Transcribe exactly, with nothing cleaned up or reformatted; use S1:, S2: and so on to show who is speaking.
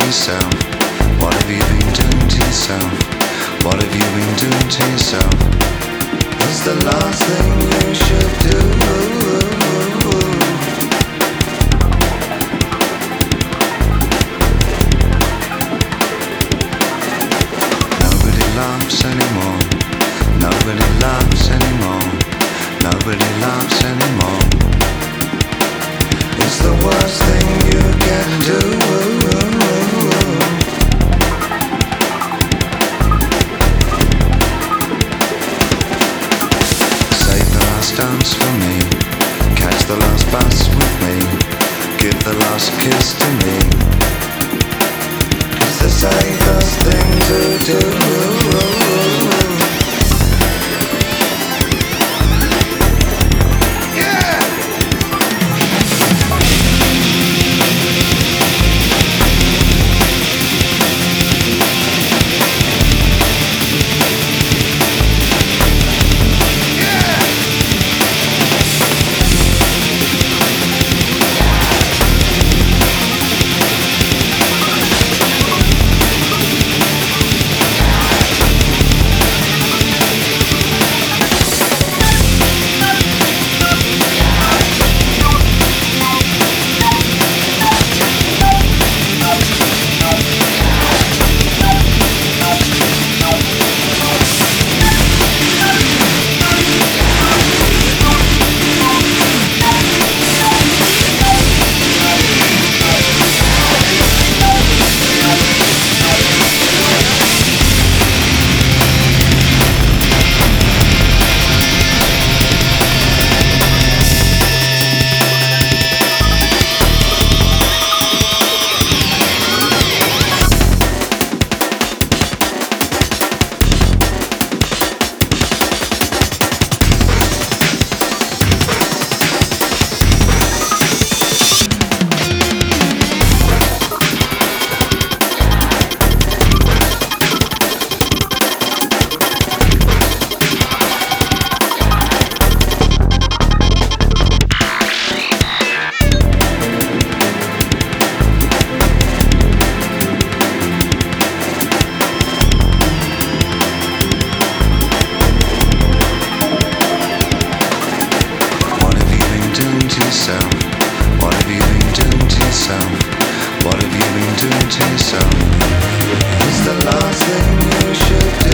S1: yourself? What have you been doing to yourself? What have you been doing to yourself? It's the last thing you should do. Nobody laughs anymore. Nobody laughs anymore. Nobody laughs anymore. It's the worst thing you can do. Save the last dance for me. Catch the last bus with me. Give the last kiss to me. It's the safest thing to do. What have you been doing to yourself? What have you been doing to yourself? It's the last thing you should do.